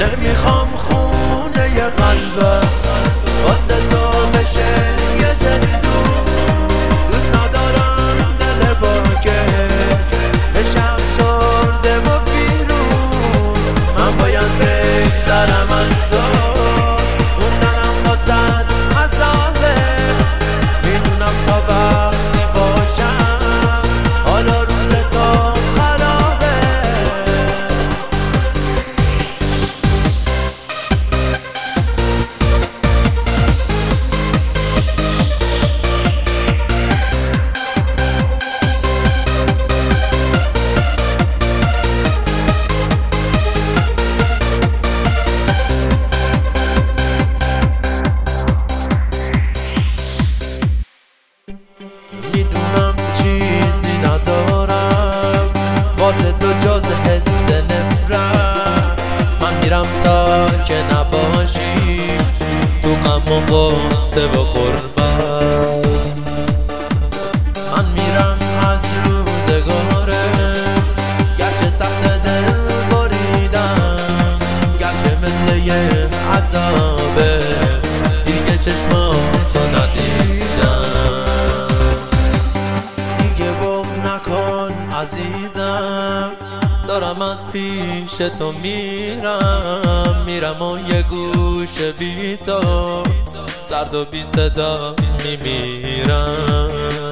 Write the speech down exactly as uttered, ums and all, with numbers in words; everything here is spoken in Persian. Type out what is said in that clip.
نمیخوام خونه ی قلبم واسه تو بشه یه زندون. دوست ندارم دل باکه بشم سرده و بیرون. من باید بگذرم از تو، موندنم بازن عذابه. میدونم تا وقتی باشم حالا روز تو خرابه. میدونم چیزی ندارم واسه تو جز حس نفرت. من میرم تا که نباشی تو غم و غصه و غربت. من میرم از روزگارت گرچه سخت دل بریدم، گرچه مثل یه عذابه دیگه چشماتو ندیدم. نکن عزیزم دارم از پیش تو میرم. میرم و یه گوشه بی تو سرد و بی صدا میمیرم.